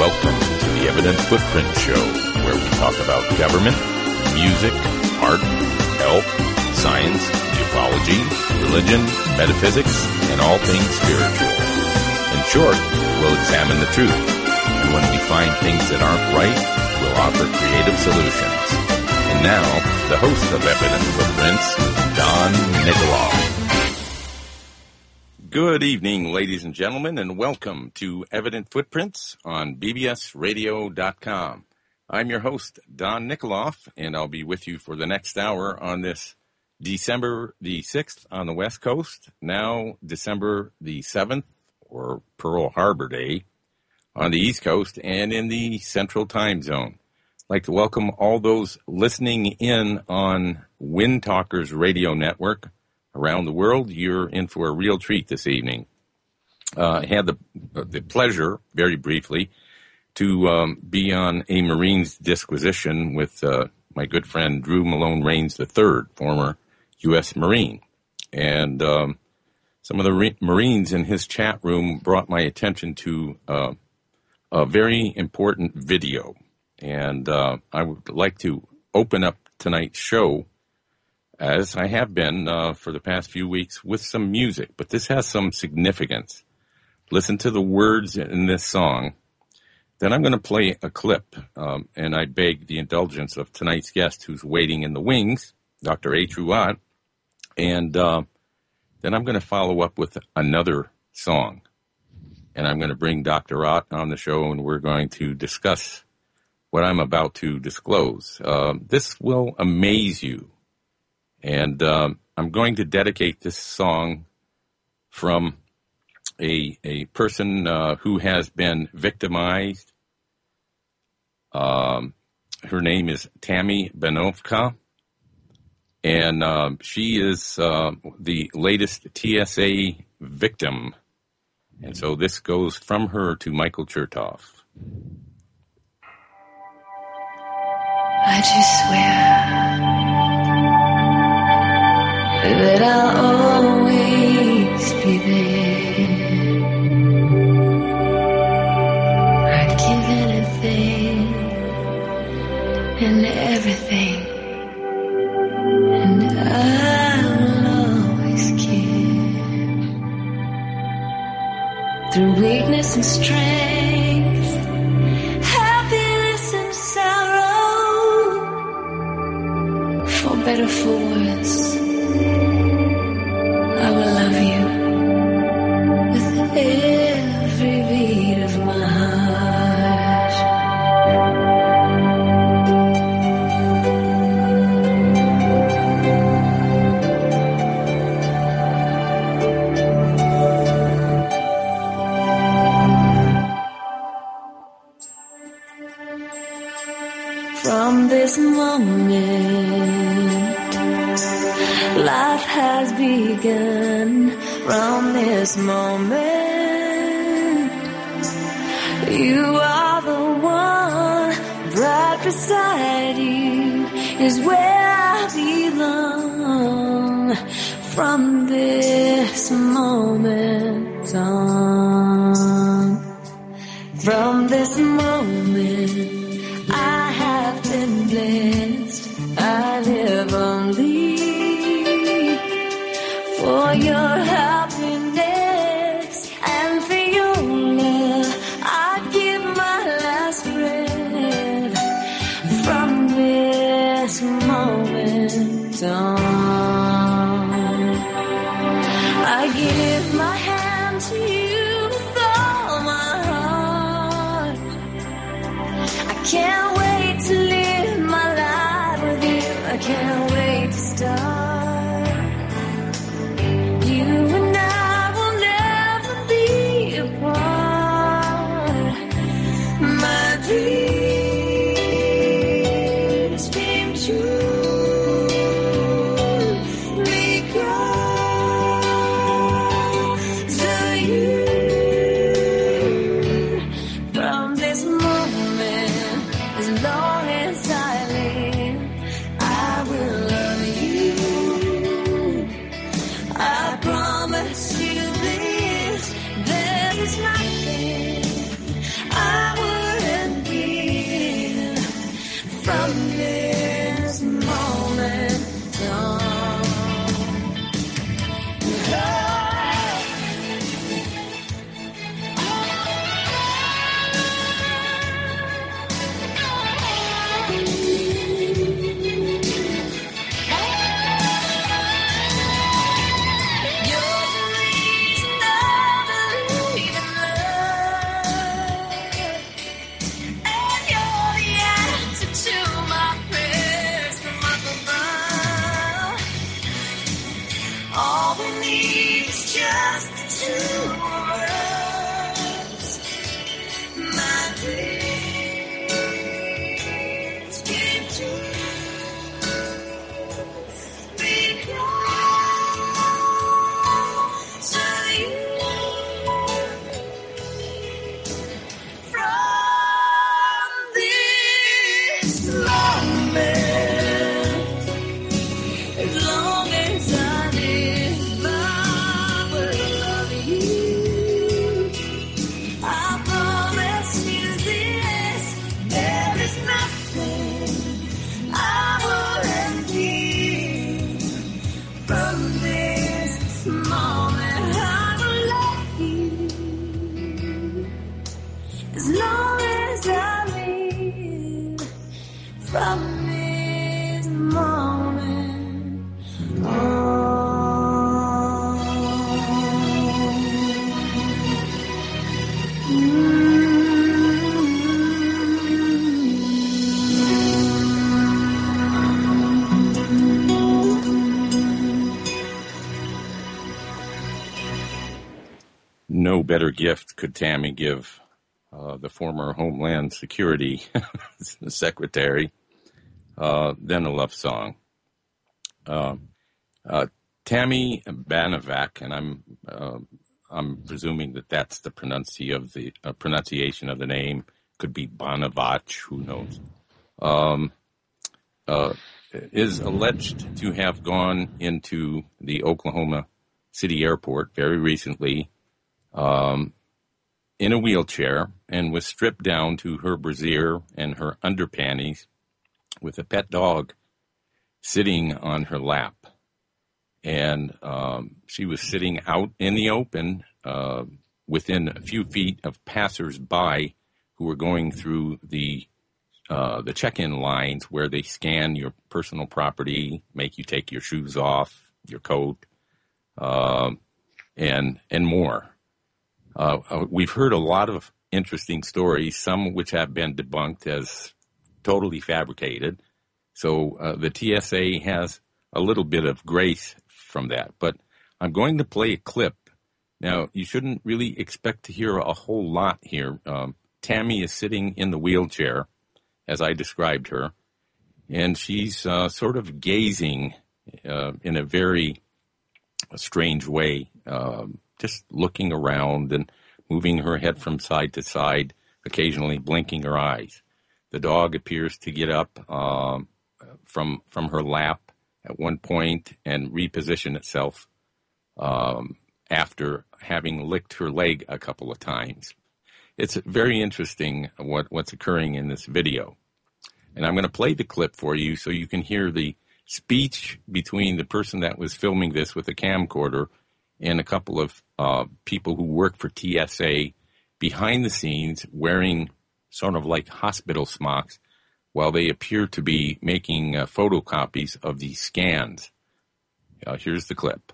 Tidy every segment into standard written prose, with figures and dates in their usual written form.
Welcome to the Evident Footprint Show, where we talk about government, music, art, health, science, ufology, religion, metaphysics, and all things spiritual. In short, we'll examine the truth, and when we find things that aren't right, we'll offer creative solutions. And now, the host of Evident Footprints, Don Nikoloff. Good evening, ladies and gentlemen, and welcome to Evident Footprints on bbsradio.com. I'm your host, Don Nikoloff, and I'll be with you for the next hour on this December the 6th on the West Coast, now December the 7th, or Pearl Harbor Day, on the East Coast and in the Central Time Zone. I'd like to welcome all those listening in on Wind Talkers Radio Network around the world. You're in for a real treat this evening. I had the pleasure, very briefly, to be on a Marines disquisition with my good friend Drew Malone Rains III, former U.S. Marine. And some of the Marines in his chat room brought my attention to a very important video. And I would like to open up tonight's show, as I have been for the past few weeks, with some music. But this has some significance. Listen to the words in this song. Then I'm going to play a clip, and I beg the indulgence of tonight's guest, who's waiting in the wings, Dr. A. Truott. And then I'm going to follow up with another song. And I'm going to bring Dr. Ott on the show, and we're going to discuss what I'm about to disclose. This will amaze you. And I'm going to dedicate this song from a person who has been victimized. Her name is Tammy Benovka, and she is the latest TSA victim. And so this goes from her to Michael Chertoff. I just swear that I'll always be there. I'd give anything and everything, and I will always care. Through weakness and strength, happiness and sorrow, for better, for worse, I will love you with every beat of my heart. From this moment, life has begun. From this moment, you are the one. Right beside you is where I belong. From this moment on, from this moment, I have been blessed. I live only for your happiness and for your love. I'd give my last breath. From this moment on, I give my hand to you with all my heart. I can't wait to live my life with you. I can't wait to start. From this moment, we need is just the two of us. My dreams came true because of you. From this moment, as long as I live, I will love you. I promise you this, there is nothing I wouldn't give. From this moment, I will love you. As long as I live, from this moment on. No better gift could Tammy give the former Homeland Security Secretary than a love song. Tammy Banovac, and I'm presuming that that's the pronunciation of the name. Could be Bonavach, who knows? Is alleged to have gone into the Oklahoma City Airport very recently in a wheelchair and was stripped down to her brassiere and her underpanties with a pet dog sitting on her lap. And she was sitting out in the open within a few feet of passers-by who were going through the check-in lines where they scan your personal property, make you take your shoes off, your coat, and more. We've heard a lot of interesting stories, some which have been debunked as totally fabricated. So the TSA has a little bit of grace from that. But I'm going to play a clip. Now, you shouldn't really expect to hear a whole lot here. Tammy is sitting in the wheelchair, as I described her, and she's sort of gazing in a very strange way, just looking around and moving her head from side to side, occasionally blinking her eyes. The dog appears to get up from her lap at one point and reposition itself after having licked her leg a couple of times. It's very interesting what's occurring in this video. And I'm going to play the clip for you so you can hear the speech between the person that was filming this with a camcorder and a couple of people who work for TSA behind the scenes wearing sort of like hospital smocks while they appear to be making photocopies of these scans. Here's the clip.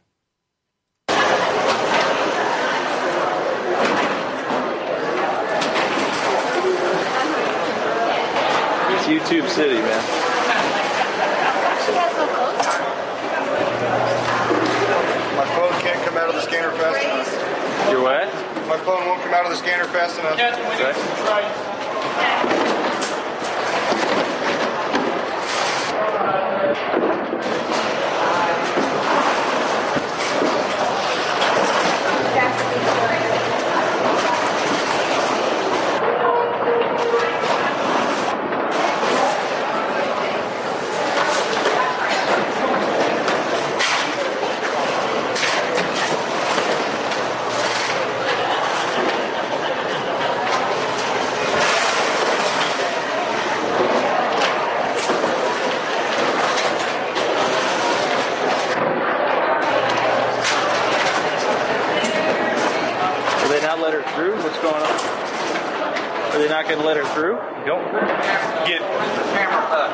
It's YouTube City, man. She has no clothes on. My phone can't come out of the scanner fast enough. Your what? My phone won't come out of the scanner fast enough. Let her through? What's going on? Are they not going to let her through? Don't get the camera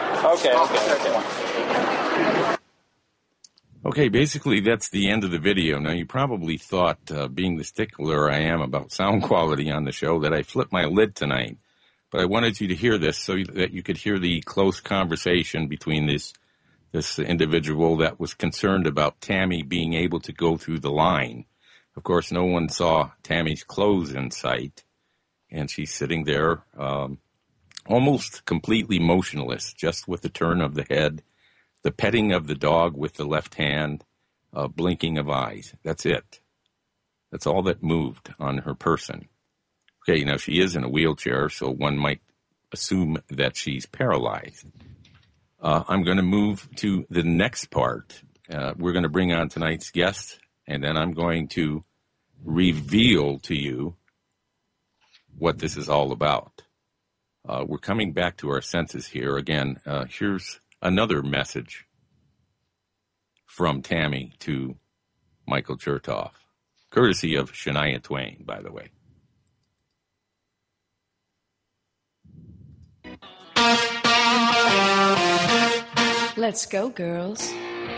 up. Okay. Okay, basically that's the end of the video. Now, you probably thought, being the stickler I am about sound quality on the show, that I flipped my lid tonight. But I wanted you to hear this so that you could hear the close conversation between this this individual that was concerned about Tammy being able to go through the line. Of course, no one saw Tammy's clothes in sight, and she's sitting there almost completely motionless, just with the turn of the head, the petting of the dog with the left hand, blinking of eyes. That's it. That's all that moved on her person. Okay, now she is in a wheelchair, so one might assume that she's paralyzed. I'm going to move to the next part. We're going to bring on tonight's guest, and then I'm going to reveal to you what this is all about. We're coming back to our senses here. Again, here's another message from Tammy to Michael Chertoff, courtesy of Shania Twain, by the way. Let's go, girls.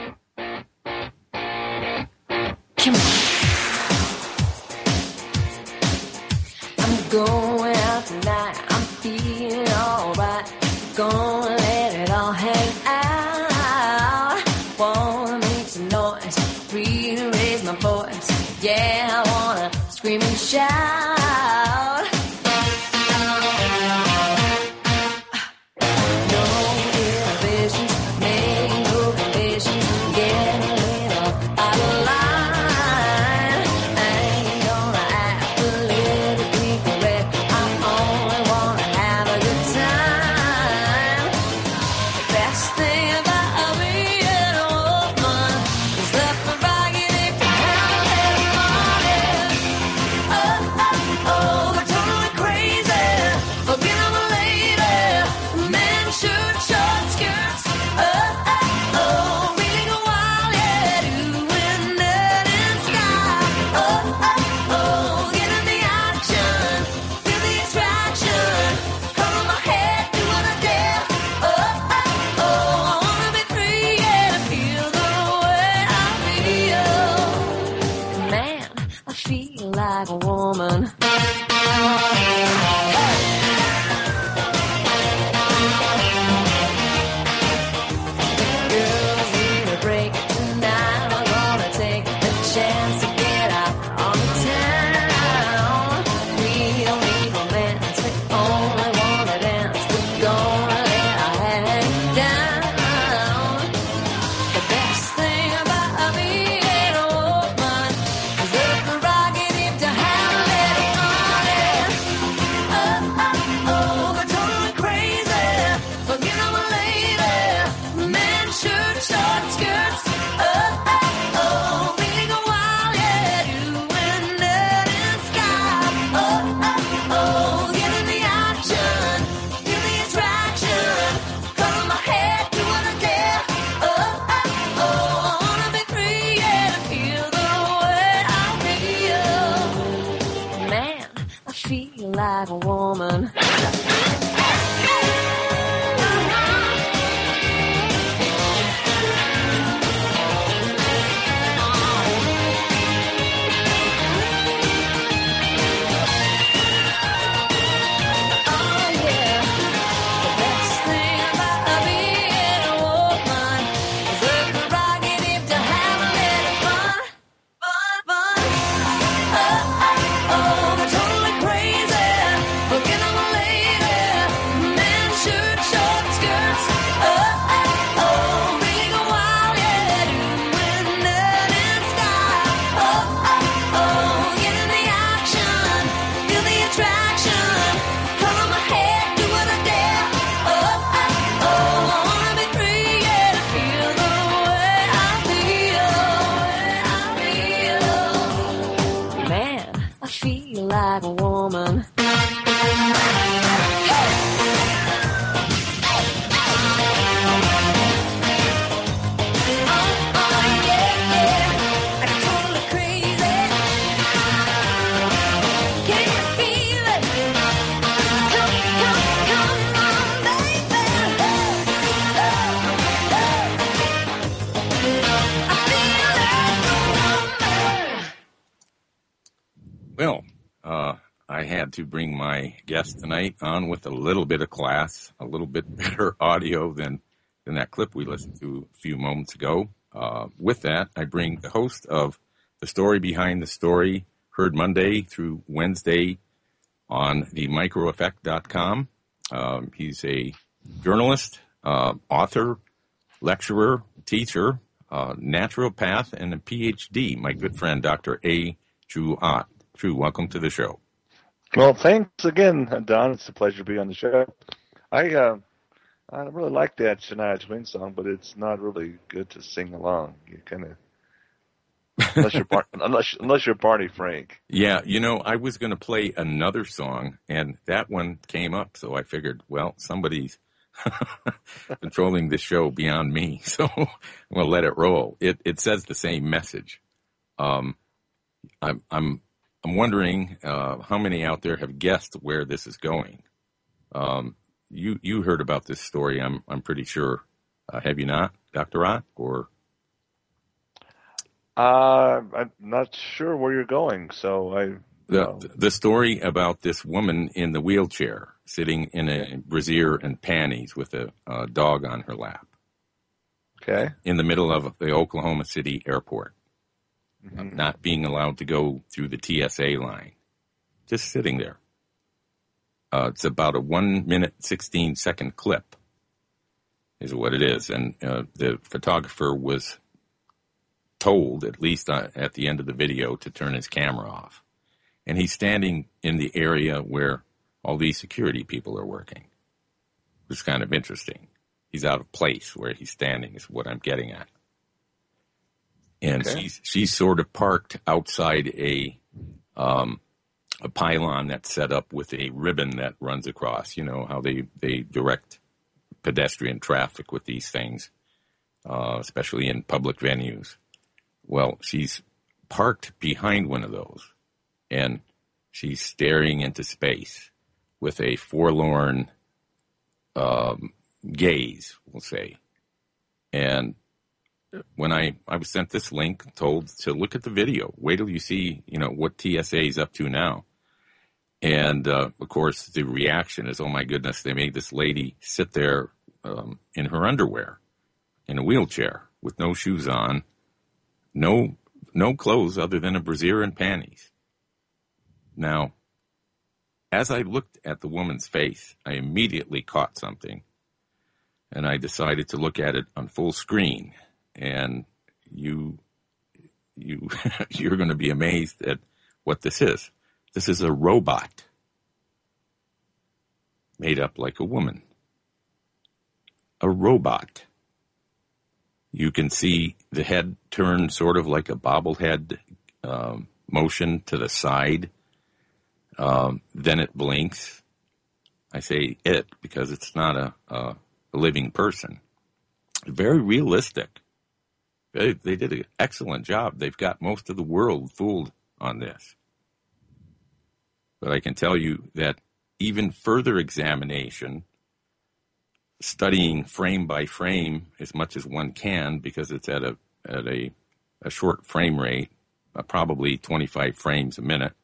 Come on. I'm going out tonight. I'm feeling alright. Gonna let it all hang out. Wanna make some noise. Really raise my voice. Yeah, I wanna scream and shout. Like a woman. Girls need a break tonight. We're gonna take a chance to get out on the town. We don't need romance, we only wanna dance. We're gonna let our hang down. The best thing about being a woman is the prerogative to have a little party. Oh, oh, oh, we're totally crazy. Forget I'm a lady. Men shirt, short skirts. Oh, oh, oh, really go wild, yeah. Doing that in sky. Oh, oh, oh, get in the action. Feel the attraction. Color my hair, do what I dare. Oh, oh, oh, I wanna be free, yeah, to feel the way I feel. Man, I feel like a woman. Oh yeah, the best thing about being a woman is the prerogative to have a little fun, fun, fun. Oh, oh, oh, we're totally crazy. Forget I'm a lady. Men shirt, short skirts. Oh, oh, oh, really go wild, yeah. Doing that in sky. Oh, oh, oh, get in the action. Feel the attraction. Color my hair, do what I dare. Oh, oh, oh, I wanna be free, yeah, to feel the way I feel. Man, I feel like a woman. Oh, yeah, yeah, I'm totally crazy. Can you feel it? Come, come, come on, baby. I feel like a woman. Well, I had to bring my guest tonight on with a little bit of class, a little bit better audio than than that clip we listened to a few moments ago. With that, I bring the host of The Story Behind the Story, heard Monday through Wednesday on the microeffect.com. He's a journalist, author, lecturer, teacher, naturopath, and a PhD. My good friend, Dr. A. Drew Ott. Drew, welcome to the show. Well, thanks again, Don. It's a pleasure to be on the show. I really like that Shania Twain song, but it's not really good to sing along. You kind of unless you're Barney Frank. Yeah, I was going to play another song, and that one came up, so I figured, well, somebody's controlling the show beyond me, so I'm going to let it roll. It says the same message. I'm wondering how many out there have guessed where this is going. You heard about this story, I'm pretty sure. Have you not, Dr. Ott? Or I'm not sure where you're going, so the story about this woman in the wheelchair sitting in a brassiere and panties with a dog on her lap. Okay. In the middle of the Oklahoma City airport. Mm-hmm. Not being allowed to go through the TSA line. Just sitting there. It's about a 1 minute, 16-second clip is what it is. And the photographer was told, at least at the end of the video, to turn his camera off. And he's standing in the area where all these security people are working. It's kind of interesting. He's out of place where he's standing is what I'm getting at. And okay. she's sort of parked outside a pylon that's set up with a ribbon that runs across. You know how they direct pedestrian traffic with these things, especially in public venues. Well, she's parked behind one of those, and she's staring into space with a forlorn gaze, we'll say. And when I was sent this link, told to look at the video, wait till you see, what TSA is up to now. And, of course, the reaction is, oh, my goodness, they made this lady sit there in her underwear, in a wheelchair, with no shoes on, no clothes other than a brassiere and panties. Now, as I looked at the woman's face, I immediately caught something, and I decided to look at it on full screen. And you're going to be amazed at what this is. This is a robot made up like a woman. A robot. You can see the head turn sort of like a bobblehead motion to the side. Then it blinks. I say it because it's not a living person. Very realistic. They did an excellent job. They've got most of the world fooled on this. But I can tell you that even further examination, studying frame by frame as much as one can, because it's at a short frame rate, probably 25 frames a minute,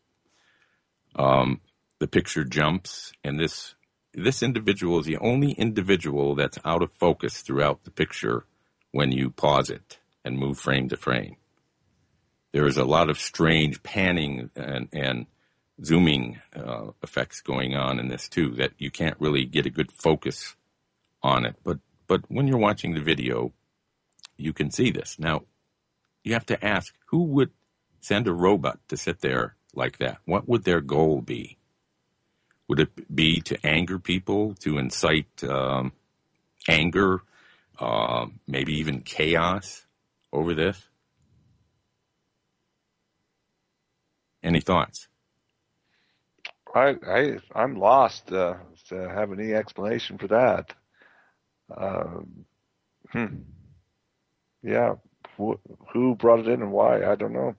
the picture jumps, and this individual is the only individual that's out of focus throughout the picture when you pause it and move frame to frame. There is a lot of strange panning and zooming effects going on in this too, that you can't really get a good focus on it. But when you're watching the video, you can see this. Now, you have to ask, who would send a robot to sit there like that? What would their goal be? Would it be to anger people, to incite anger, maybe even chaos over this? Any thoughts? I'm lost to have any explanation for that. Yeah, who brought it in and why? I don't know.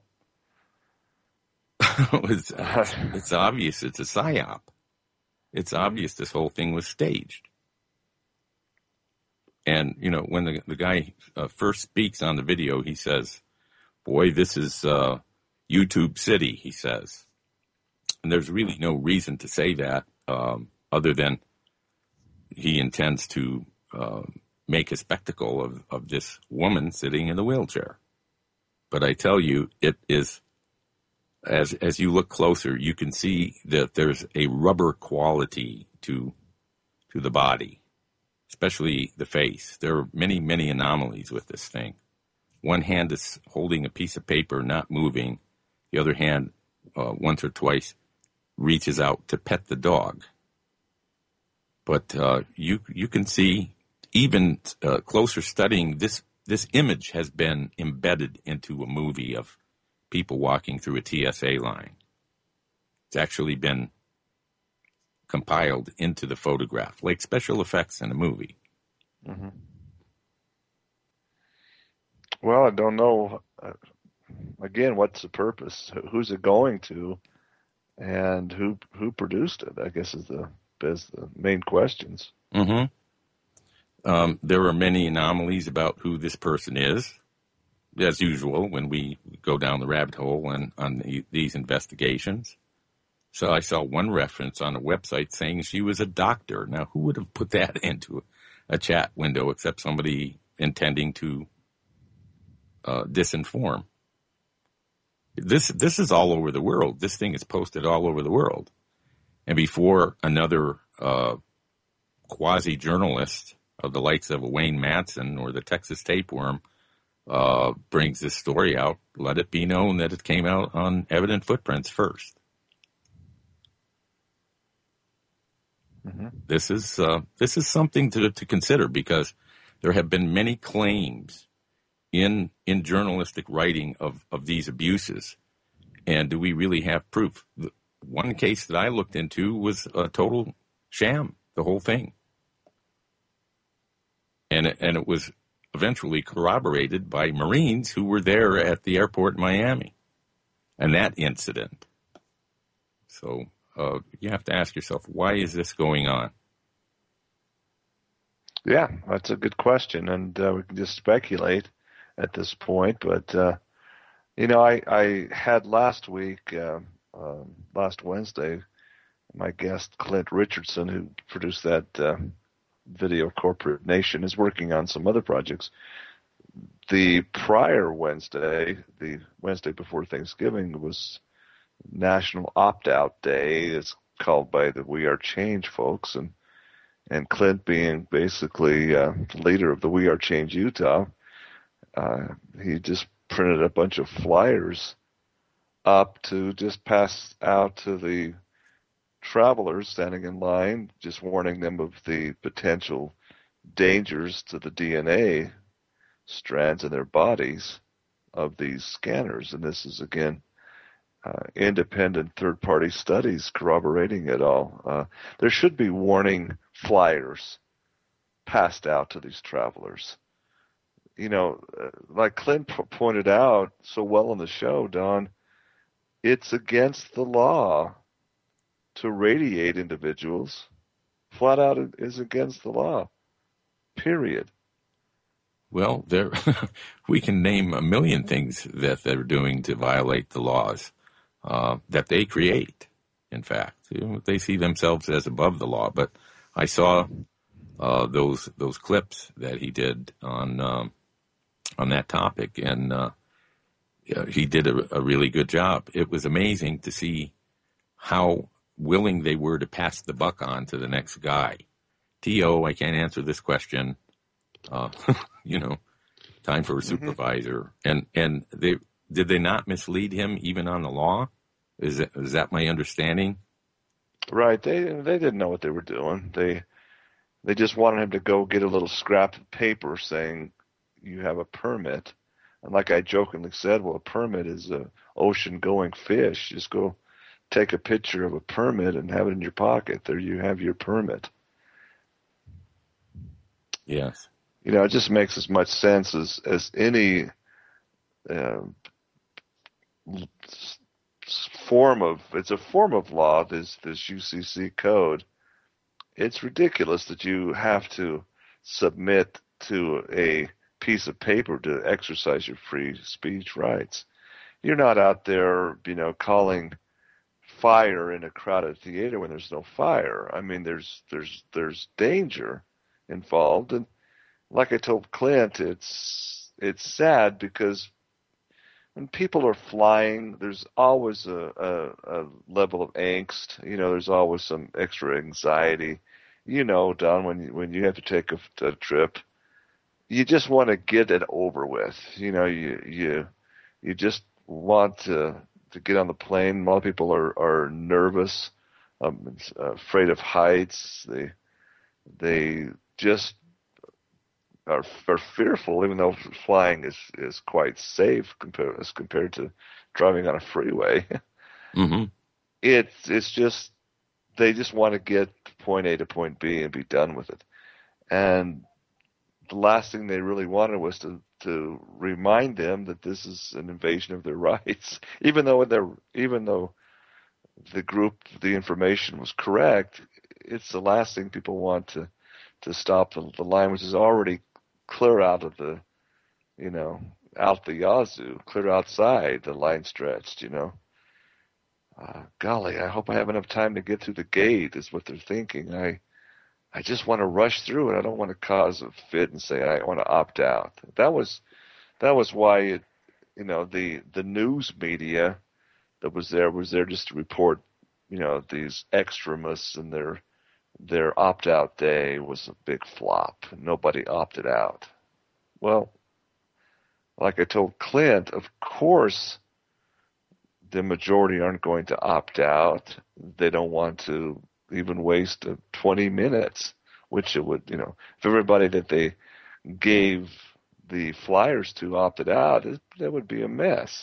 It's obvious. It's a psyop. It's obvious this whole thing was staged. And, when the guy first speaks on the video, he says, boy, this is YouTube City, he says. And there's really no reason to say that other than he intends to make a spectacle of this woman sitting in the wheelchair. But I tell you, it is, as you look closer, you can see that there's a rubber quality to the body, especially the face. There are many, many anomalies with this thing. One hand is holding a piece of paper, not moving. The other hand, once or twice, reaches out to pet the dog. But you can see, even closer studying, this image has been embedded into a movie of people walking through a TSA line. It's actually been compiled into the photograph, like special effects in a movie. Mm-hmm. Well, I don't know. Again, what's the purpose? Who's it going to? And who produced it, I guess, is the main questions. Mm-hmm. There are many anomalies about who this person is, as usual, when we go down the rabbit hole on these investigations. So I saw one reference on a website saying she was a doctor. Now, who would have put that into a chat window except somebody intending to disinform? This is all over the world. This thing is posted all over the world. And before another quasi-journalist of the likes of a Wayne Madsen or the Texas Tapeworm brings this story out, let it be known that it came out on Evident Footprints first. Mm-hmm. This is something to consider, because there have been many claims in journalistic writing of these abuses. And do we really have proof? One case that I looked into was a total sham, the whole thing. And it was eventually corroborated by Marines who were there at the airport in Miami and that incident. So you have to ask yourself, why is this going on? Yeah, that's a good question, and we can just speculate at this point. But, I had last week, last Wednesday, my guest, Clint Richardson, who produced that video, Corporate Nation, is working on some other projects. The prior Wednesday, the Wednesday before Thanksgiving, was National Opt-Out Day. It's called by the We Are Change folks, and Clint, being basically leader of the We Are Change Utah, he just printed a bunch of flyers up to just pass out to the travelers standing in line, just warning them of the potential dangers to the DNA strands in their bodies of these scanners. And this is, again, independent third-party studies corroborating it all. There should be warning flyers passed out to these travelers. Like Clint pointed out so well on the show, Don, it's against the law to radiate individuals. Flat out, it is against the law. Period. Well, we can name a million things that they're doing to violate the laws that they create. In fact, they see themselves as above the law. But I saw those clips that he did on that topic, and he did a really good job. It was amazing to see how willing they were to pass the buck on to the next guy. T.O., I can't answer this question. Time for a supervisor. Mm-hmm. And did they not mislead him even on the law? Is that my understanding? Right. They didn't know what they were doing. They just wanted him to go get a little scrap of paper saying you have a permit. And like I jokingly said, well, a permit is a ocean-going fish. Just go take a picture of a permit and have it in your pocket. There you have your permit. Yes. It just makes as much sense as any form of law, this UCC code. It's ridiculous that you have to submit to a piece of paper to exercise your free speech rights. You're not out there, calling fire in a crowded theater when there's no fire. I mean, there's danger involved, and like I told Clint, it's sad because when people are flying, there's always a level of angst. There's always some extra anxiety. Don, when you have to take a trip, you just want to get it over with. You just want to get on the plane. A lot of people are nervous, afraid of heights. They just are fearful, even though flying is quite safe compared to driving on a freeway. Mm-hmm. It's just they just want to get point A to point B and be done with it. And the last thing they really wanted was to remind them that this is an invasion of their rights, even though the information was correct. It's the last thing people want to stop the line, which is already clear out of the, out the yazoo, clear outside the line stretched, Golly, I hope I have enough time to get through the gate is what they're thinking. I just want to rush through it. I don't want to cause a fit and say I want to opt out. That was why the news media that was there just to report, these extremists and their opt-out day was a big flop. Nobody opted out. Well, like I told Clint, of course the majority aren't going to opt out. They don't want to even waste 20 minutes, which it would, if everybody that they gave the flyers to opted out, that would be a mess.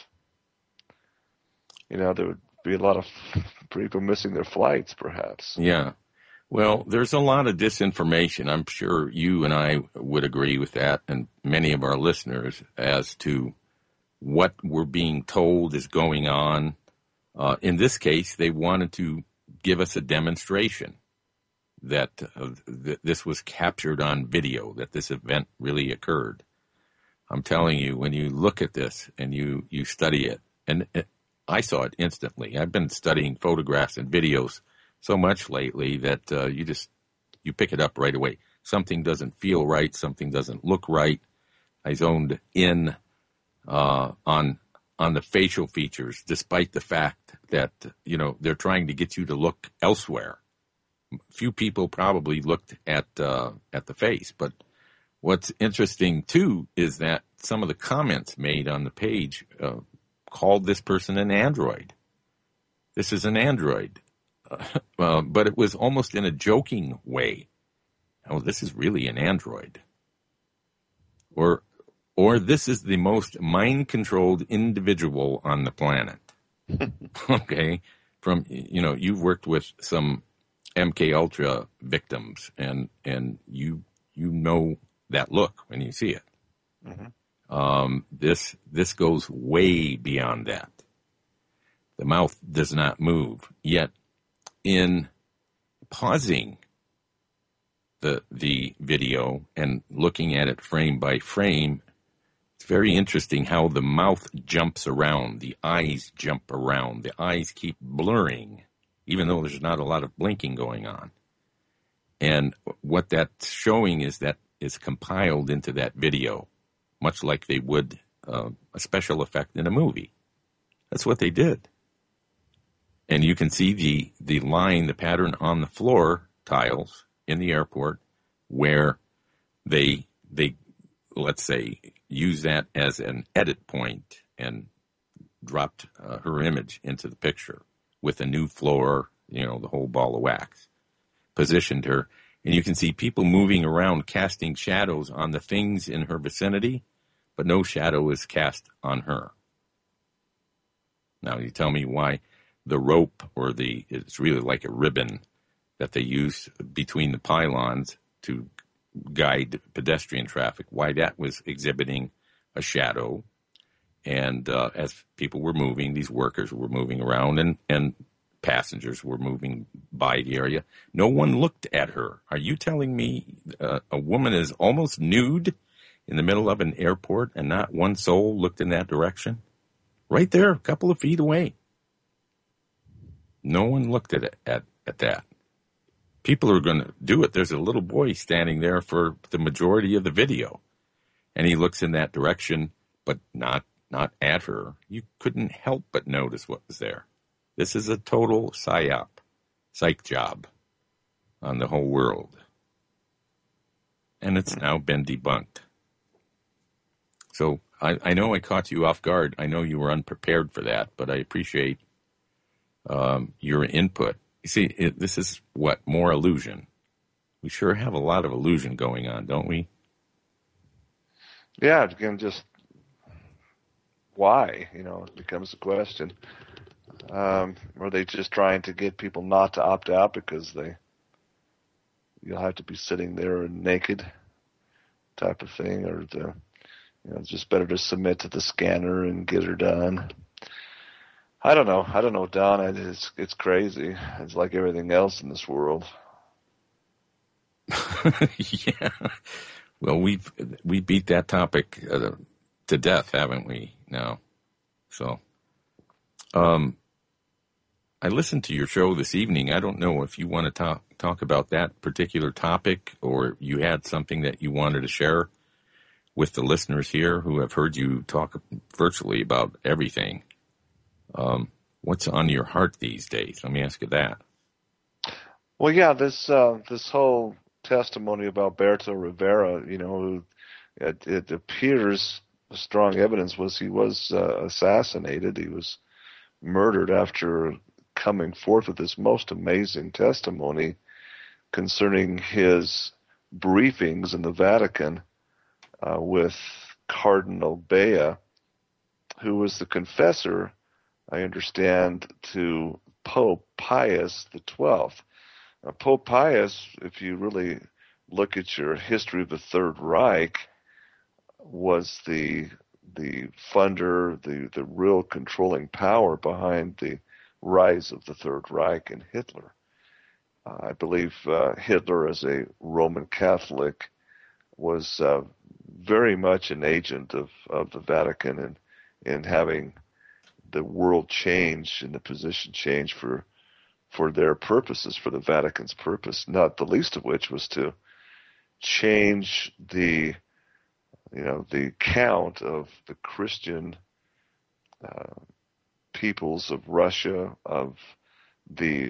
There would be a lot of people missing their flights, perhaps. Yeah. Well, there's a lot of disinformation. I'm sure you and I would agree with that, and many of our listeners, as to what we're being told is going on. In this case, they wanted to give us a demonstration that this was captured on video, that this event really occurred. I'm telling you, when you look at this and you study it, and I saw it instantly. I've been studying photographs and videos so much lately that you pick it up right away. Something doesn't feel right. Something doesn't look right. I zoned in on the facial features, despite the fact that they're trying to get you to look elsewhere. Few people probably looked at the face, but what's interesting too is that some of the comments made on the page called this person an android. This is an android. But it was almost in a joking way. Oh, this is really an android. Or this is the most mind-controlled individual on the planet. Okay? You've worked with some MK Ultra victims, and you know that look when you see it. Mm-hmm. This goes way beyond that. The mouth does not move, yet in pausing the video and looking at it frame by frame, it's very interesting how the mouth jumps around, the eyes jump around, the eyes keep blurring, even though there's not a lot of blinking going on. And what that's showing is that is compiled into that video, much like they would a special effect in a movie. That's what they did. And you can see the line, the pattern on the floor tiles in the airport where they let's say, use that as an edit point and dropped her image into the picture with a new floor, the whole ball of wax, positioned her. And you can see people moving around, casting shadows on the things in her vicinity, but no shadow is cast on her. Now, you tell me why the rope it's really like a ribbon that they use between the pylons to guide pedestrian traffic, why that was exhibiting a shadow. And as people were moving, these workers were moving around and passengers were moving by the area. No one looked at her. Are you telling me a woman is almost nude in the middle of an airport and not one soul looked in that direction? Right there, a couple of feet away. No one looked at that. people are going to do it. There's a little boy standing there for the majority of the video, and he looks in that direction, but not at her. You couldn't help but notice what was there. This is a total psych job on the whole world. And it's now been debunked. So I know I caught you off guard. I know you were unprepared for that, but I appreciate your input. You see, this is more illusion. We sure have a lot of illusion going on, don't we? Yeah, again, just why, it becomes a question. Are they just trying to get people not to opt out because you'll have to be sitting there naked type of thing, or it's just better to submit to the scanner and get her done? I don't know, Don. It's crazy. It's like everything else in this world. Yeah. Well, we beat that topic to death, haven't we? Now, so I listened to your show this evening. I don't know if you want to talk about that particular topic, or you had something that you wanted to share with the listeners here who have heard you talk virtually about everything. What's on your heart these days? Let me ask you that. Well, yeah, this whole testimony about Berto Rivera, it appears strong evidence was he was assassinated. He was murdered after coming forth with this most amazing testimony concerning his briefings in the Vatican with Cardinal Bea, who was the confessor, I understand, to Pope Pius XII. Pope Pius, if you really look at your history of the Third Reich, was the funder, the real controlling power behind the rise of the Third Reich and Hitler. I believe Hitler, as a Roman Catholic, was very much an agent of the Vatican in having the world change and the position change for their purposes, for the Vatican's purpose, not the least of which was to change the count of the Christian peoples of Russia, of the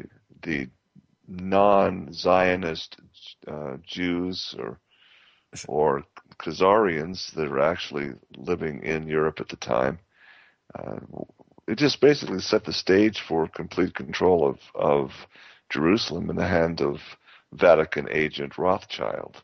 non-Zionist Jews or Khazarians that are actually living in Europe at the time. It just basically set the stage for complete control of Jerusalem in the hand of Vatican agent Rothschild.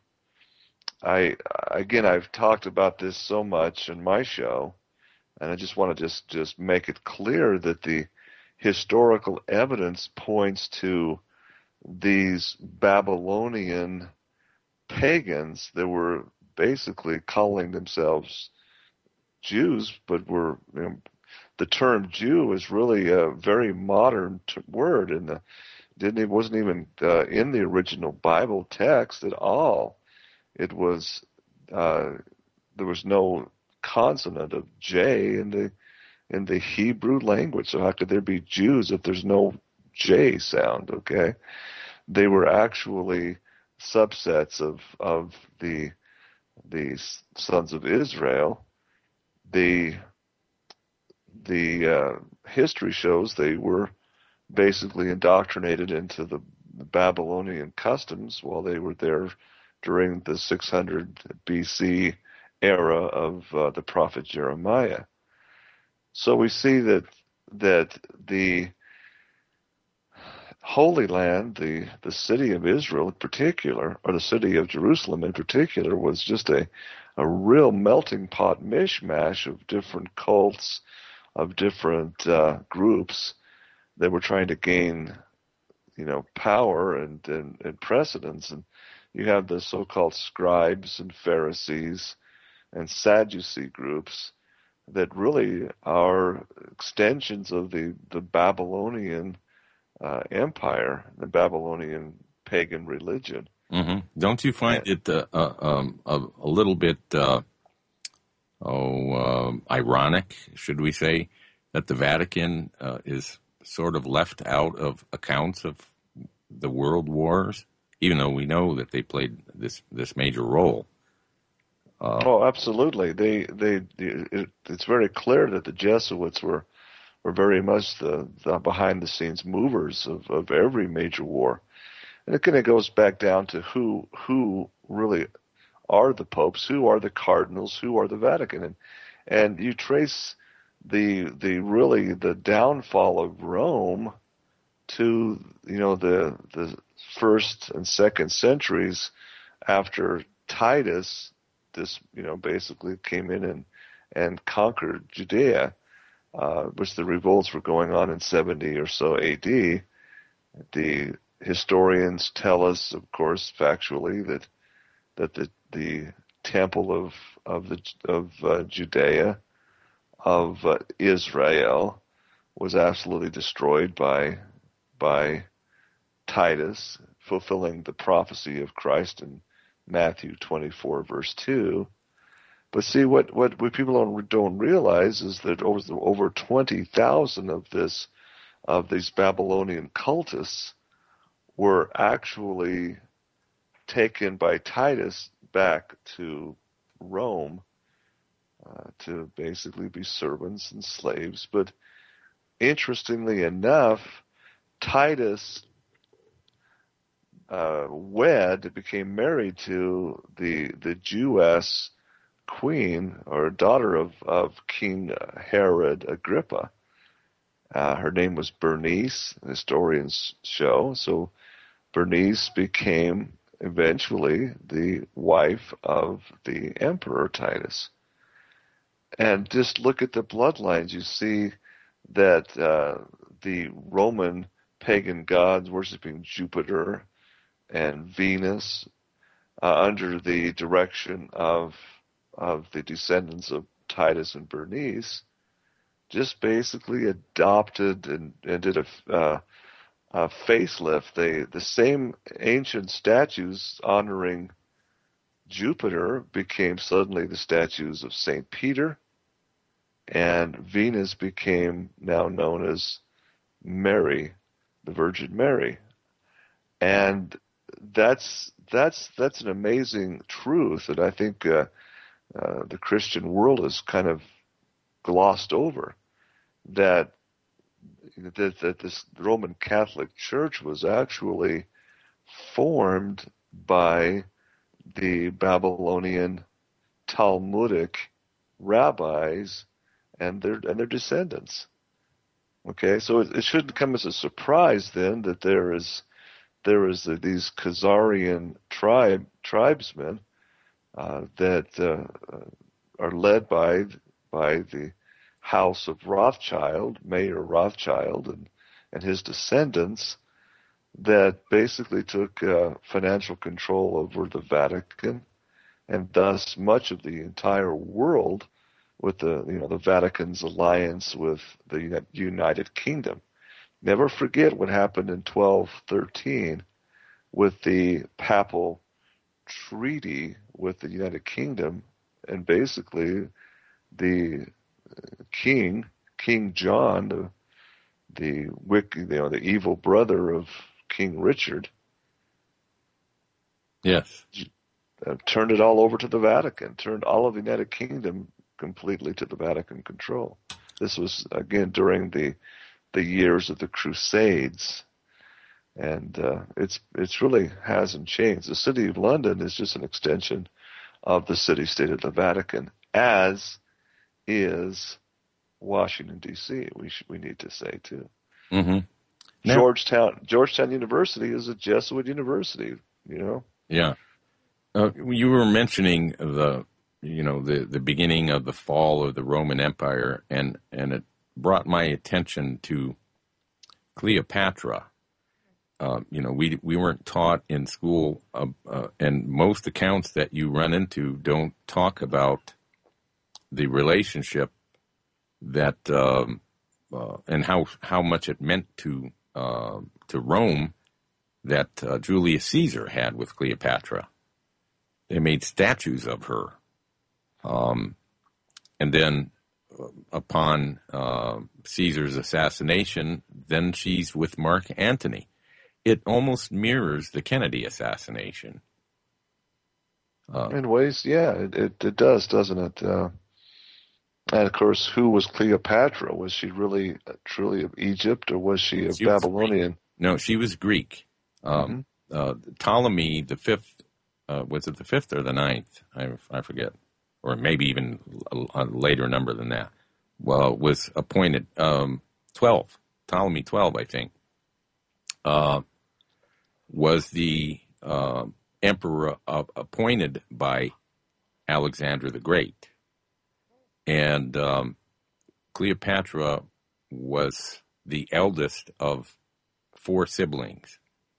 I've talked about this so much in my show, and I just want to just make it clear that the historical evidence points to these Babylonian pagans that were basically calling themselves Jews, but were, the term Jew is really a very modern word, and it wasn't even in the original Bible text at all. It was there was no consonant of J in the Hebrew language. So how could there be Jews if there's no J sound? Okay, they were actually subsets of the sons of Israel. The history shows they were basically indoctrinated into the Babylonian customs while they were there during the 600 BC era of the prophet Jeremiah. So we see that the Holy Land, the city of Israel in particular, or the city of Jerusalem in particular, was just a real melting pot mishmash of different cults, of different groups that were trying to gain, power and precedence. And you have the so-called scribes and Pharisees and Sadducee groups that really are extensions of the Babylonian empire, the Babylonian pagan religion. Mm-hmm. Don't you find it a little bit ironic, should we say, that the Vatican is sort of left out of accounts of the world wars? even though we know that they played this major role. Oh, absolutely. It's very clear that the Jesuits were very much the behind the scenes movers of every major war. And it kind of goes back down to who really are the popes, who are the cardinals, who are the Vatican, and you trace the downfall of Rome to the first and second centuries after Titus. This basically came in and conquered Judea, which the revolts were going on in 70 or so A.D. The historians tell us, of course, factually that the temple of Judea, of Israel, was absolutely destroyed by Titus, fulfilling the prophecy of Christ in Matthew 24 verse 2. But see, what people don't realize is that over 20,000 of these Babylonian cultists were actually taken by Titus back to Rome to basically be servants and slaves. But interestingly enough, Titus became married to the Jewess queen, or daughter of King Herod Agrippa. Her name was Bernice, historians show. So Bernice became eventually the wife of the Emperor Titus. And just look at the bloodlines. You see that the Roman pagan gods worshiping Jupiter and Venus under the direction of the descendants of Titus and Bernice just basically adopted and did a facelift. The same ancient statues honoring Jupiter became suddenly the statues of St. Peter, and Venus became now known as Mary, the Virgin Mary. And that's an amazing truth that I think the Christian world has kind of glossed over, that this Roman Catholic Church was actually formed by the Babylonian Talmudic rabbis and their descendants. Okay, so it shouldn't come as a surprise then that there is these Khazarian tribesmen that are led by the House of Rothschild, Mayer Rothschild, and his descendants, that basically took financial control over the Vatican, and thus much of the entire world, with the Vatican's alliance with the United Kingdom. Never forget what happened in 1213 with the papal treaty with the United Kingdom, and basically the King John, the evil brother of King Richard, yes, turned it all over to the Vatican, turned all of the United Kingdom completely to the Vatican control. This was again during the years of the Crusades, and it's really hasn't changed. The City of London is just an extension of the city-state of the Vatican, as is Washington D.C. We need to say too. Mm-hmm. Georgetown University is a Jesuit university. Yeah. You were mentioning the beginning of the fall of the Roman Empire, and it brought my attention to Cleopatra. We weren't taught in school, and most accounts that you run into don't talk about the relationship that and how much it meant to Rome that Julius Caesar had with Cleopatra. They made statues of her, and then upon Caesar's assassination, then she's with Mark Antony. it almost mirrors the Kennedy assassination. In ways, yeah, it does, doesn't it? And of course, who was Cleopatra? Was she really truly of Egypt, or was she of Babylonian? No, she was Greek. Ptolemy the fifth, was it the fifth or the ninth? I forget, or maybe even a later number than that. Well, was appointed 12. Ptolemy 12, I think, was the emperor appointed by Alexander the Great. And Cleopatra was the eldest of 4 siblings.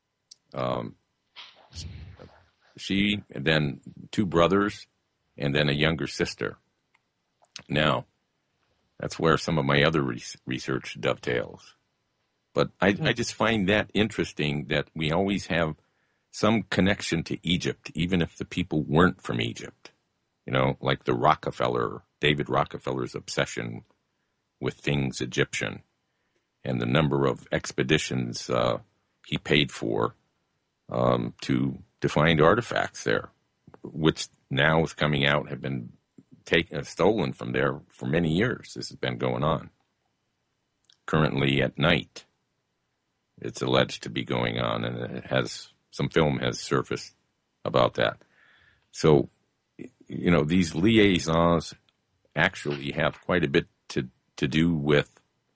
She, and then 2 brothers, and then a younger sister. Now, that's where some of my other research dovetails. But I just find that interesting that we always have some connection to Egypt, even if the people weren't from Egypt. You know, like David Rockefeller's obsession with things Egyptian, and the number of expeditions he paid for to find artifacts there, which now is coming out, have been stolen from there for many years. This has been going on. Currently at night, it's alleged to be going on, and some film has surfaced about that. So, you know, these liaisons actually have quite a bit to do with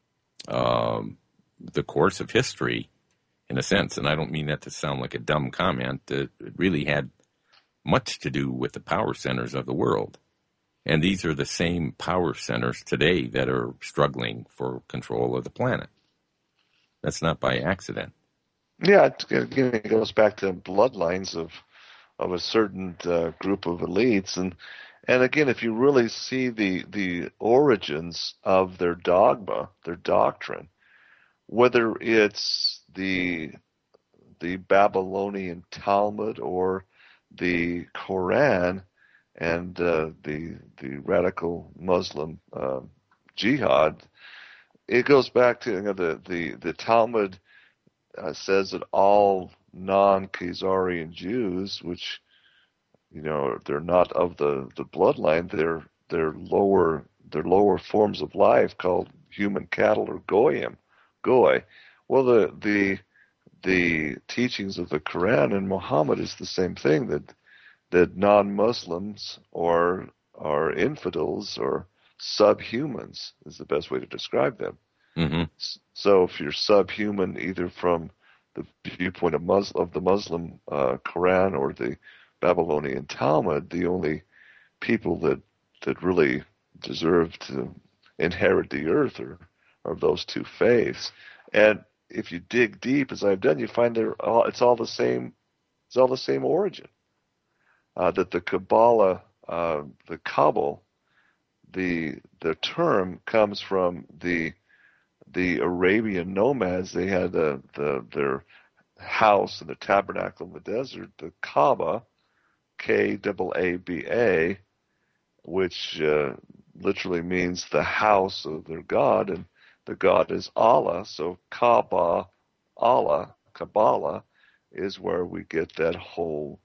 the course of history, in a sense. And I don't mean that to sound like a dumb comment. It really had much to do with the power centers of the world. And these are the same power centers today that are struggling for control of the planet. That's not by accident. Yeah, it goes back to bloodlines of a certain group of elites, and again, if you really see the origins of their dogma, their doctrine, whether it's the Babylonian Talmud or the Quran and the radical Muslim jihad, it goes back to, you know, the Talmud says that all non-Khazarian Jews, which, you know, they're not of the bloodline, they're lower forms of life called human cattle or goy. Well, the teachings of the Quran and Muhammad is the same thing, that non-Muslims or infidels or subhumans is the best way to describe them. Mm-hmm. So if you're subhuman, either from the viewpoint of the Muslim Quran or the Babylonian Talmud, the only people that really deserve to inherit the earth are those two faiths. And if you dig deep, as I've done, you find it's all the same. It's all the same origin. That the Kabbalah, the Kabul, the term comes from the Arabian nomads. They had their house and the tabernacle in the desert, the Kaaba, Kaaba, which literally means the house of their god, and the god is Allah. So Kaaba, Allah, Kabbalah, is where we get that whole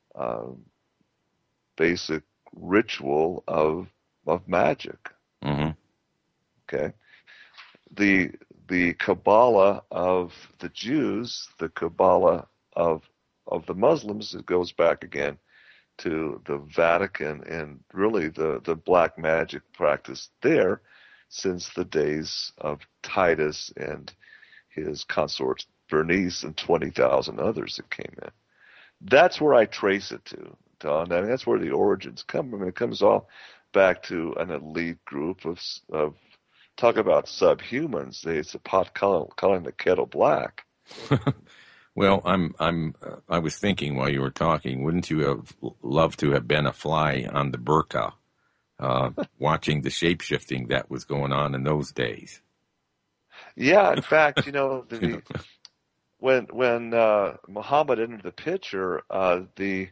basic ritual of magic. Mm-hmm. Okay. The Kabbalah of the Jews, the Kabbalah of the Muslims, it goes back again to the Vatican and really the black magic practice there since the days of Titus and his consort Bernice and 20,000 others that came in. That's where I trace it to, Don. I mean, that's where the origins come from. It comes all back to an elite group of talk about subhumans. It's a pot calling the kettle black. Well, I was thinking while you were talking, wouldn't you have loved to have been a fly on the burqa, watching the shape-shifting that was going on in those days? Yeah, in fact, you know, when Muhammad entered the picture, the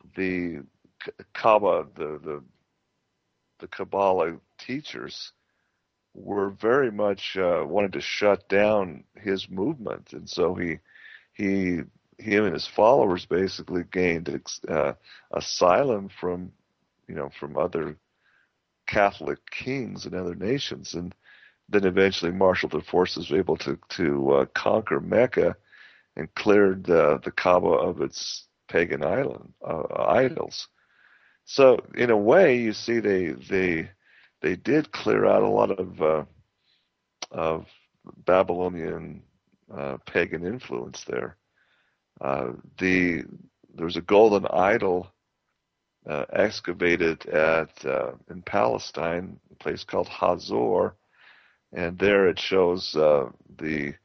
Kaaba, the Kabbalah teachers were very much wanted to shut down his movement, and so he him and his followers basically gained asylum from other Catholic kings and other nations, and then eventually marshaled their forces, were able to conquer Mecca and cleared the Kaaba of its pagan idols. So in a way, you see, they did clear out a lot of Babylonian pagan influence there. There was a golden idol excavated in Palestine, a place called Hazor, and there it shows their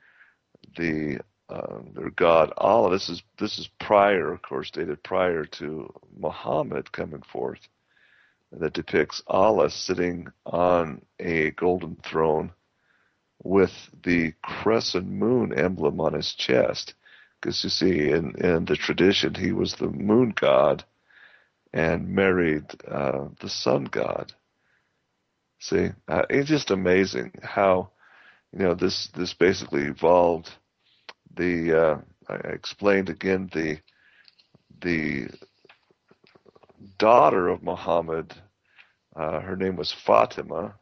god Allah. This is prior, of course, dated prior to Muhammad coming forth. That depicts Allah sitting on a golden throne with the crescent moon emblem on his chest. Because you see, in the tradition, he was the moon god and married the sun god. See, it's just amazing how, this basically evolved. I explained again the daughter of Muhammad. Her name was Fatima,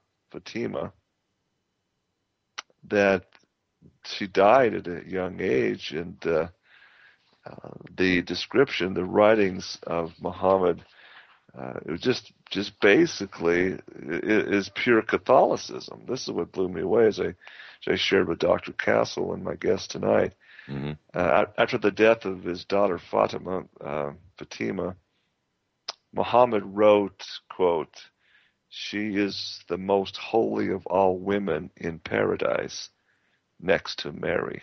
that she died at a young age, and the description, the writings of Muhammad, it was just basically is pure Catholicism. This is what blew me away, as I shared with Dr. Castle and my guest tonight. Mm-hmm. After the death of his daughter Fatima, Muhammad wrote, quote, "She is the most holy of all women in paradise, next to Mary."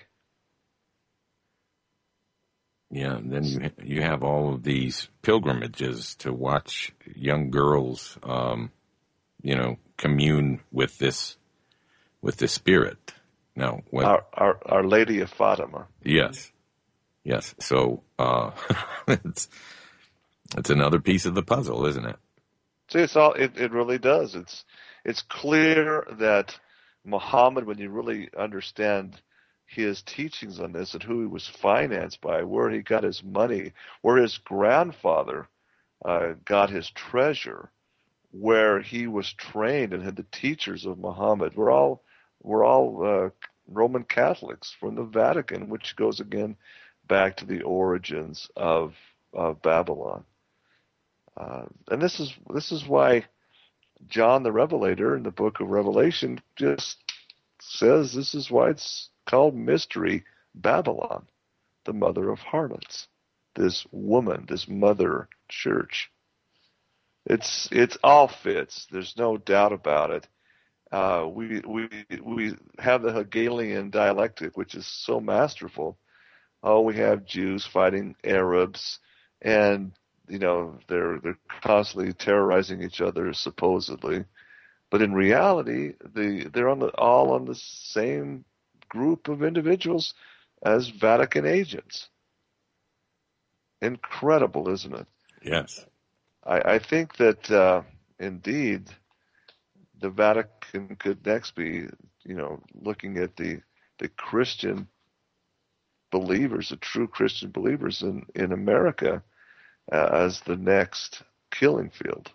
Yeah, and then you have all of these pilgrimages to watch young girls, commune with this spirit. Now, Our Lady of Fatima. Yes. So it's another piece of the puzzle, isn't it? See, it really does. It's clear that Muhammad, when you really understand his teachings on this and who he was financed by, where he got his money, where his grandfather got his treasure, where he was trained and had the teachers of Muhammad. We're all Roman Catholics from the Vatican, which goes again back to the origins of Babylon. And this is why John the Revelator in the book of Revelation just says this is why it's called Mystery Babylon, the mother of harlots. This woman, this mother church. It's all fits. There's no doubt about it. We have the Hegelian dialectic, which is so masterful. We have Jews fighting Arabs, and they're constantly terrorizing each other supposedly, but in reality they're all on the same group of individuals as Vatican agents. Incredible, isn't it? Yes. I think that indeed the Vatican could next be, looking at the Christian believers, the true Christian believers in America, as the next killing field.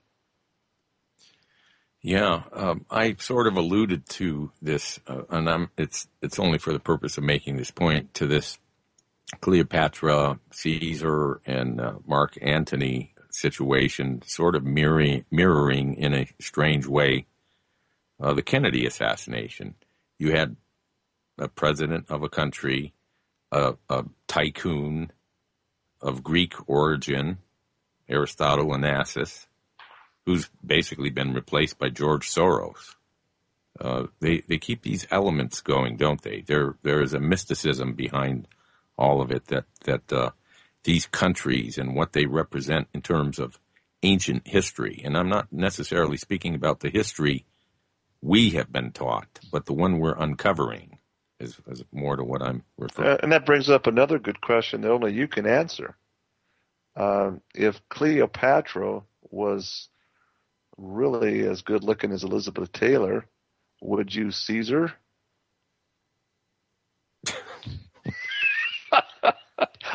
Yeah, I sort of alluded to this, and it's only for the purpose of making this point, to this Cleopatra, Caesar, and Mark Antony situation, sort of mirroring in a strange way the Kennedy assassination. You had a president of a country, a tycoon of Greek origin, Aristotle Onassis, who's basically been replaced by George Soros. They keep these elements going, don't they? There is a mysticism behind all of it that these countries and what they represent in terms of ancient history. And I'm not necessarily speaking about the history we have been taught, but the one we're uncovering is more to what I'm referring to. And that brings up another good question that only you can answer. If Cleopatra was really as good looking as Elizabeth Taylor, would you Caesar?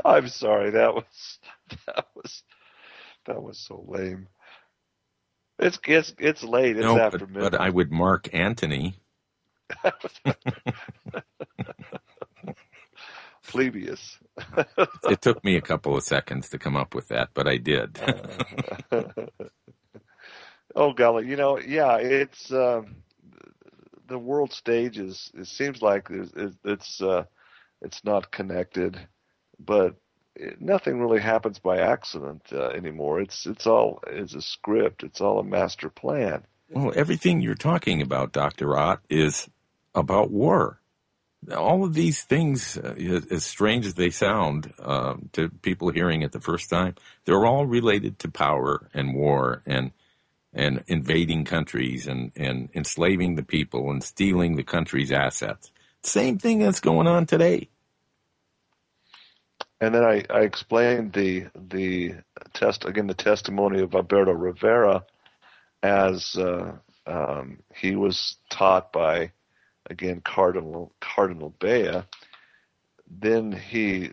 I'm sorry. That was so lame. It's late. It's No, after midnight. but I would mark Antony. Plebeius. It took me a couple of seconds to come up with that, but I did. Oh golly, it's the world stage is. It seems like it's not connected, but nothing really happens by accident anymore. It's all a script. It's all a master plan. Well, everything you're talking about, Dr. Ott, is about war. All of these things, as strange as they sound to people hearing it the first time, they're all related to power and war and invading countries and enslaving the people and stealing the country's assets. Same thing that's going on today. And then I explained the testimony of Alberto Rivera as he was taught by, again, Cardinal Bea. Then he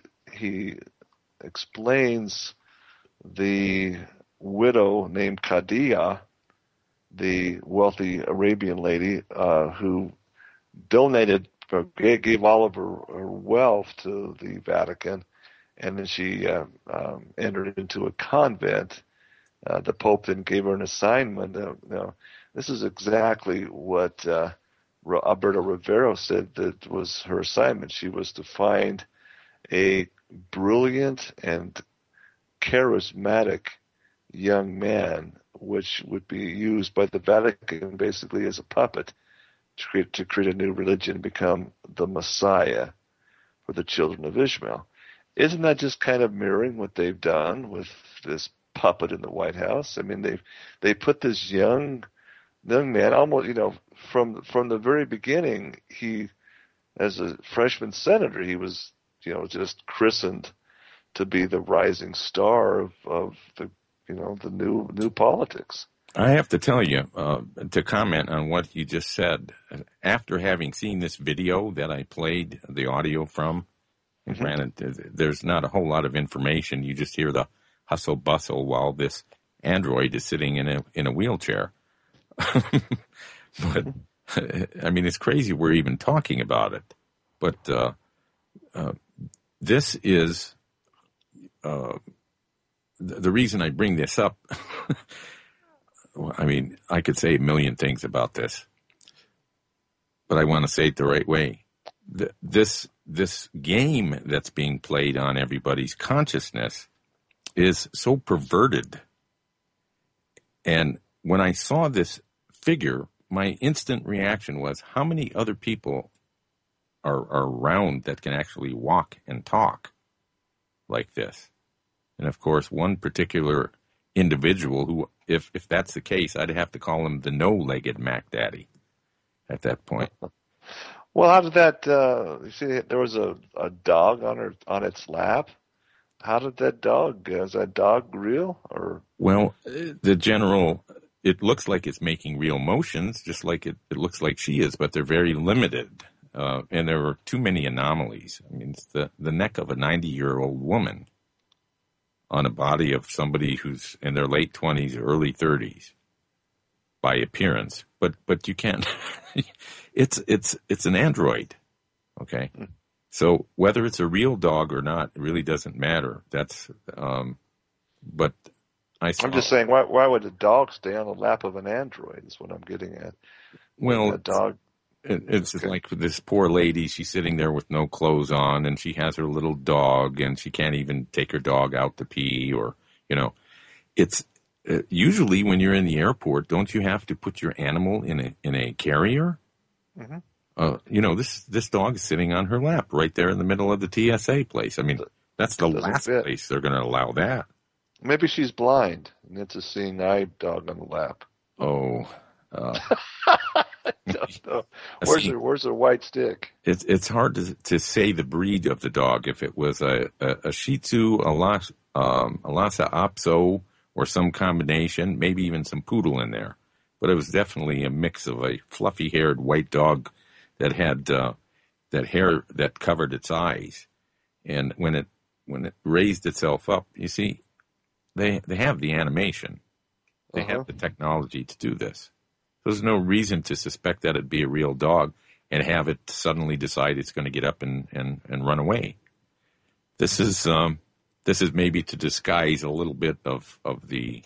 explains the widow named Khadija, the wealthy Arabian lady who donated, gave all of her wealth to the Vatican, and then she entered into a convent. The Pope then gave her an assignment. This is exactly what Alberto Rivera said that was her assignment. She was to find a brilliant and charismatic young man, which would be used by the Vatican basically as a puppet to create a new religion and become the Messiah for the children of Ishmael. Isn't that just kind of mirroring what they've done with this puppet in the White House? I mean, they put this young man, almost, from the very beginning, he, as a freshman senator, he was, just christened to be the rising star of the new politics. I have to tell you, to comment on what you just said, after having seen this video that I played the audio from, and granted, there's not a whole lot of information. You just hear the hustle bustle while this android is sitting in a wheelchair. But I mean, it's crazy we're even talking about it. But this is the reason I bring this up. I mean, I could say a million things about this, but I want to say it the right way. This game that's being played on everybody's consciousness is so perverted. And when I saw this figure, my instant reaction was, how many other people are around that can actually walk and talk like this? And of course, one particular individual who, if that's the case, I'd have to call him the no-legged Mac Daddy at that point. Well, how did that? You see, there was a dog on its lap. How did that dog? Is that dog real or? Well, it looks like it's making real motions, just like it looks like she is, but they're very limited, and there are too many anomalies. I mean, it's the neck of a 90-year-old woman on a body of somebody who's in their late 20s, early 30s, by appearance. But you can't. It's an android, okay? So whether it's a real dog or not, it really doesn't matter. That's, but I'm just saying, why would a dog stay on the lap of an android? Is what I'm getting at. Well, a dog. It's like this poor lady. She's sitting there with no clothes on, and she has her little dog, and she can't even take her dog out to pee, or it's. Usually, when you're in the airport, don't you have to put your animal in a carrier? Mm-hmm. This dog is sitting on her lap right there in the middle of the TSA place. I mean, that's the last place they're going to allow that. Maybe she's blind, and it's a seeing eye dog on the lap. Oh, where's her white stick? It's hard to say the breed of the dog. If it was a Shih Tzu, a Lhasa Apso, or some combination, maybe even some poodle in there. But it was definitely a mix of a fluffy-haired white dog that had that hair that covered its eyes. And when when it raised itself up, you see, they have the animation. They have the technology to do this. There's no reason to suspect that it'd be a real dog and have it suddenly decide it's going to get up and run away. This is maybe to disguise a little bit of the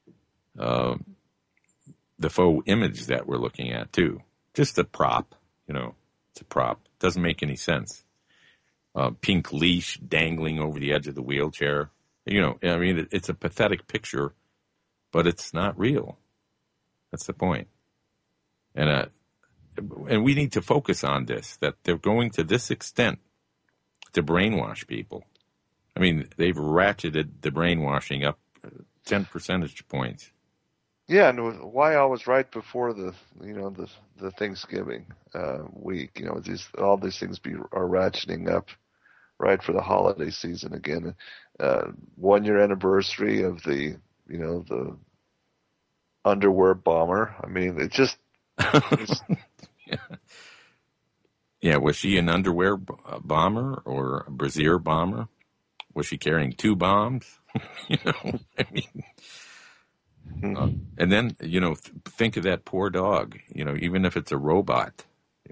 faux image that we're looking at too. Just a prop, it's a prop. Doesn't make any sense. Pink leash dangling over the edge of the wheelchair. It's a pathetic picture, but it's not real. That's the point. And we need to focus on this, that they're going to this extent to brainwash people. I mean, they've ratcheted the brainwashing up 10 percentage points. Yeah, and why always right before the Thanksgiving week? All these things are ratcheting up right for the holiday season again. 1 year anniversary of the underwear bomber. I mean, it just. Yeah, was she an underwear bomber or a brassiere bomber? Was she carrying 2 bombs? And then, think of that poor dog, even if it's a robot,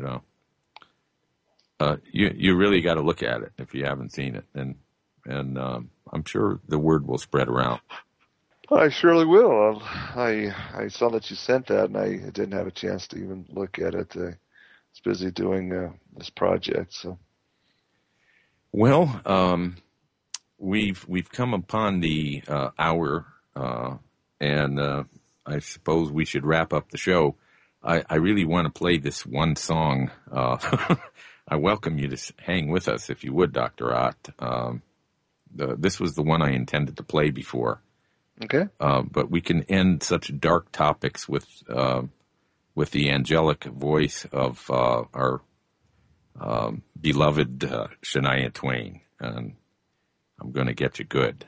you really got to look at it if you haven't seen it. And I'm sure the word will spread around. I surely will. I saw that you sent that, and I didn't have a chance to even look at it. I was busy doing this project. So, well, we've come upon the hour, and I suppose we should wrap up the show. I really want to play this one song. I welcome you to hang with us if you would, Dr. Ott. This was the one I intended to play before. Okay. But we can end such dark topics with the angelic voice of our beloved Shania Twain. And I'm going to get you good.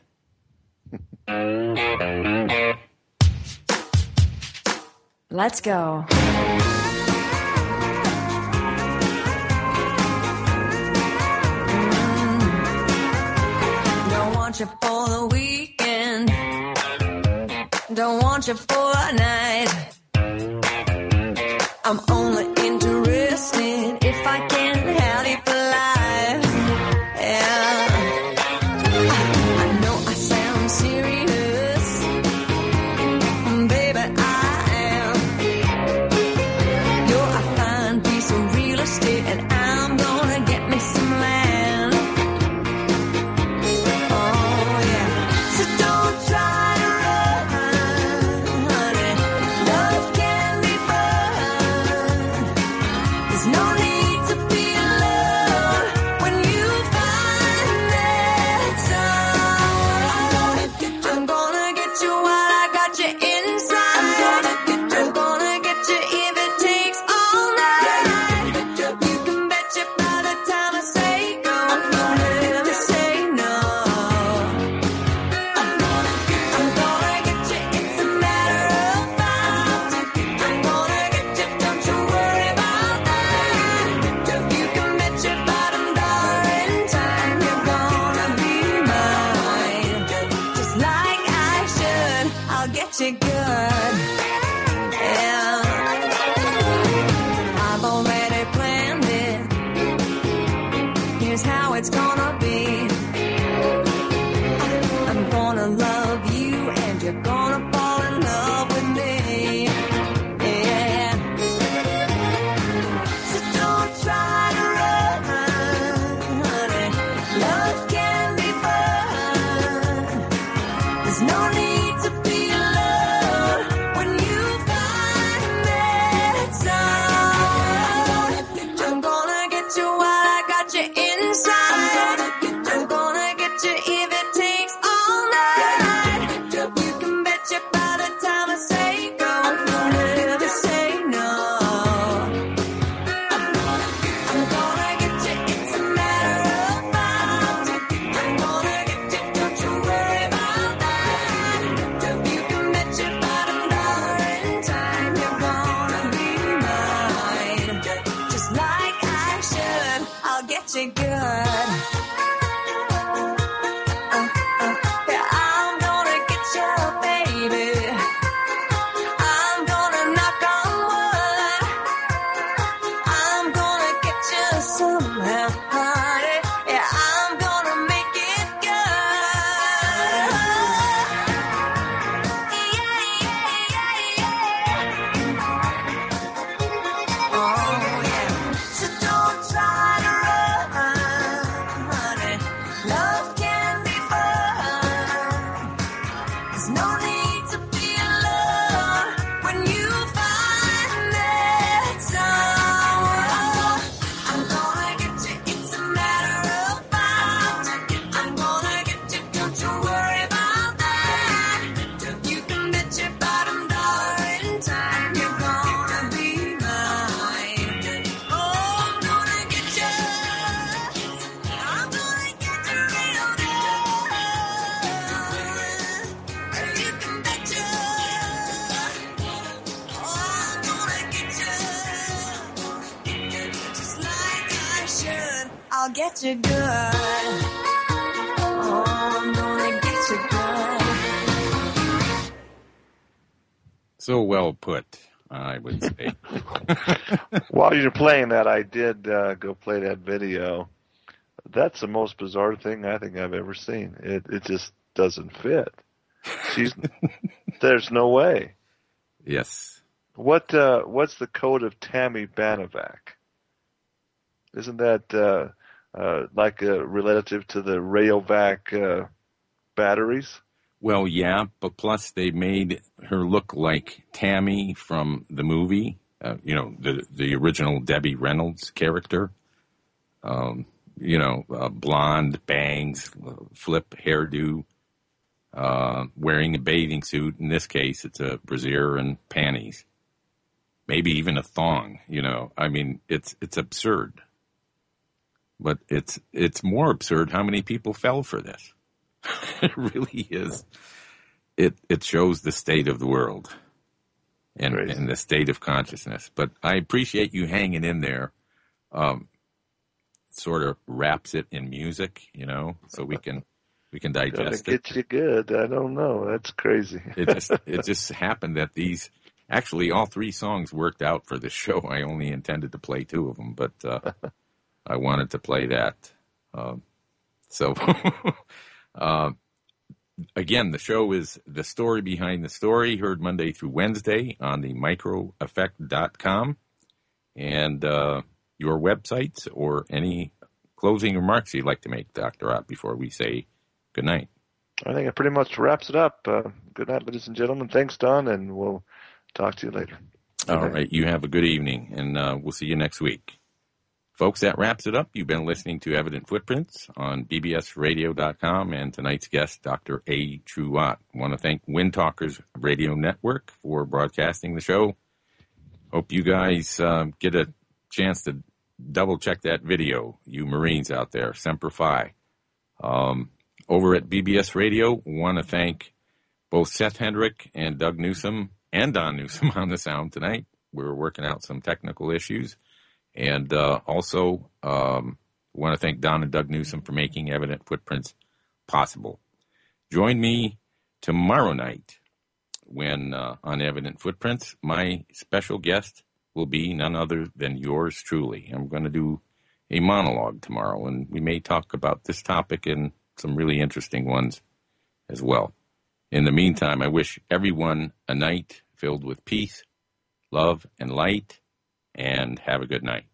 Let's go. Don't want you for the weekend. Don't want you for a night. I'm only interested if I can have you for life. Yeah. I know I sound serious, baby, I am. You're a fine piece of real estate, and I'm gonna get me some land. Oh yeah. So don't try to run, honey. Love can be fun. There's no need to be alone when you find that someone. I'm gonna get you while I got you inside. I'm gonna get you if it takes all night. You can bet you by the time I say go, I'm gonna never say no. I'm gonna get you, it's a matter of fact. I'm gonna get you, don't you worry about that. You can bet your bottom dollar in time you're gonna be mine. Just like I should, I'll get you good. Yeah. I've already planned it. Here's how it's gonna be. I'm gonna love you and you're gonna fall in love with me. Yeah. So don't try to run, honey. Love can be fun. There's no need to be alone when you find that someone. I'm gonna get you while I got you inside. I'm gonna get you if it takes all night. You can bet you by the time I say go, I'm gonna never say no. I'm gonna get you, it's a matter of fact. I'm gonna get you, don't you worry about that. You can bet your bottom dollar in time you're gonna be mine. Just like I should, I'll get you good. I'll get you good. Oh, I'm gonna get you good. So well put, I would say. While you're playing that, I did go play that video. That's the most bizarre thing I think I've ever seen. It just doesn't fit. There's no way. Yes. What's the code of Tammy Banovac? Isn't that like a relative to the Rayovac batteries? Well, yeah, but plus they made her look like Tammy from the movie, the original Debbie Reynolds character. Blonde, bangs, flip hairdo, wearing a bathing suit. In this case, it's a brassiere and panties. Maybe even a thong, I mean, it's absurd. But it's more absurd how many people fell for this. It really is. It shows the state of the world and the state of consciousness. But I appreciate you hanging in there. Sort of wraps it in music, so we can digest it. Get you good. I don't know. That's crazy. It just happened that actually all three songs worked out for this show. I only intended to play two of them, but I wanted to play that. Again, the show is The Story Behind the Story, heard Monday through Wednesday on the microeffect.com. And your websites or any closing remarks you'd like to make, Dr. Ott, before we say good night. I think it pretty much wraps it up. Good night, ladies and gentlemen. Thanks, Don, and we'll talk to you later. All right. You have a good evening, and we'll see you next week. Folks, that wraps it up. You've been listening to Evident Footprints on bbsradio.com and tonight's guest, Dr. A. True Ott. I want to thank Wind Talkers Radio Network for broadcasting the show. Hope you guys get a chance to double-check that video, you Marines out there, Semper Fi. Over at BBS Radio, we want to thank both Seth Hendrick and Doug Newsom and Don Newsom on the sound tonight. We're working out some technical issues. And also want to thank Don and Doug Newsom for making Evident Footprints possible. Join me tomorrow night when on Evident Footprints, my special guest will be none other than yours truly. I'm going to do a monologue tomorrow, and we may talk about this topic and some really interesting ones as well. In the meantime, I wish everyone a night filled with peace, love, and light, and have a good night.